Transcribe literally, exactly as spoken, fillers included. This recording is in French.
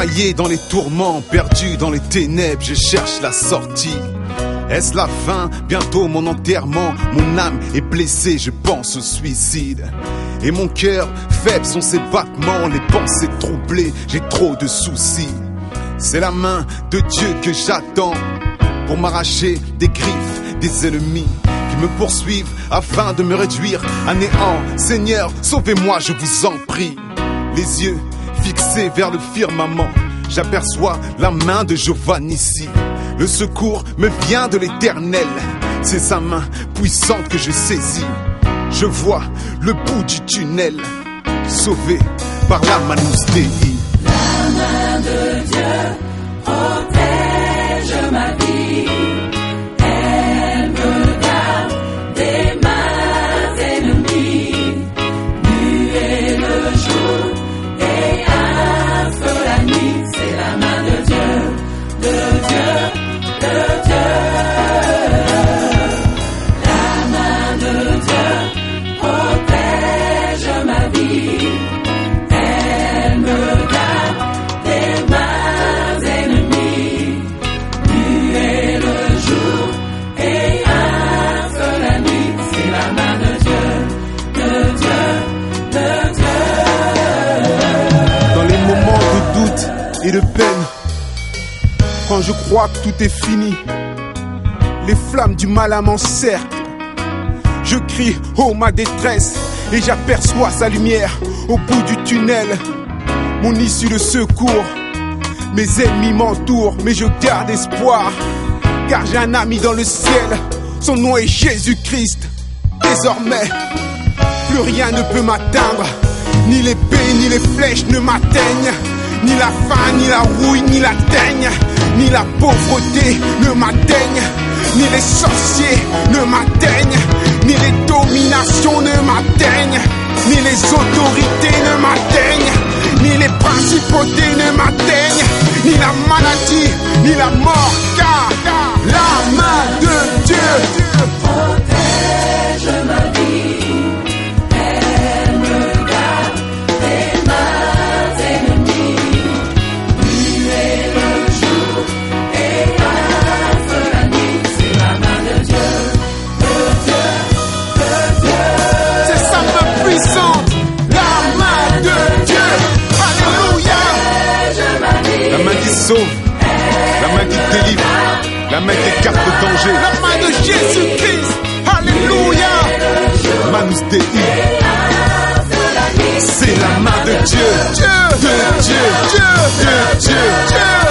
Noyé dans les tourments, perdu dans les ténèbres, je cherche la sortie. Est-ce la fin? Bientôt mon enterrement. Mon âme est blessée, je pense au suicide. Et mon cœur, faible sont ses battements. Les pensées troublées, j'ai trop de soucis. C'est la main de Dieu que j'attends pour m'arracher des griffes des ennemis qui me poursuivent afin de me réduire à néant. Seigneur, sauvez-moi, je vous en prie. Les yeux fixés vers le firmament, j'aperçois la main de Giovanni ici. Le secours me vient de l'Éternel, c'est sa main puissante que je saisis. Je vois le bout du tunnel, sauvé par la Manus Dei. La main de Dieu protège ma vie. Elle me garde des mains ennemies. Nuit et le jour et un feu la nuit. C'est la main de Dieu, de Dieu, de Dieu. La main de Dieu protège ma vie. Elle me garde des mains ennemies. Nuit et le jour et un feu la nuit. C'est la main de Dieu, de Dieu, de Dieu. Dans les moments de doute et de peine, quand je crois que tout est fini, les flammes du mal m'encerclent. Je crie, oh ma détresse, et j'aperçois sa lumière au bout du tunnel. Mon issue de secours, mes ennemis m'entourent, mais je garde espoir, car j'ai un ami dans le ciel, son nom est Jésus-Christ. Désormais, plus rien ne peut m'atteindre, ni l'épée ni les flèches ne m'atteignent, ni la faim, ni la rouille, ni la teigne, ni la pauvreté ne m'atteigne, ni les sorciers ne m'atteignent, ni les dominations ne m'atteignent, ni les autorités ne m'atteignent, ni les principautés ne m'atteignent, ni la maladie, ni la mort, car la main de Dieu Protège ma vie. Elle me garde des mains ennemies. Nuit et le jour et un feu la nuit. C'est la main de Dieu, de Dieu, de Dieu. c'est sa main puissante, la main de Dieu. Alléluia. Protège ma vie. La main qui sauve, la main qui délivre, la main qui écarte le danger. La main de Jésus-Christ. Alléluia. Manus Dei, c'est la main de Dieu, Dieu, de Dieu, Dieu, de Dieu. Dieu.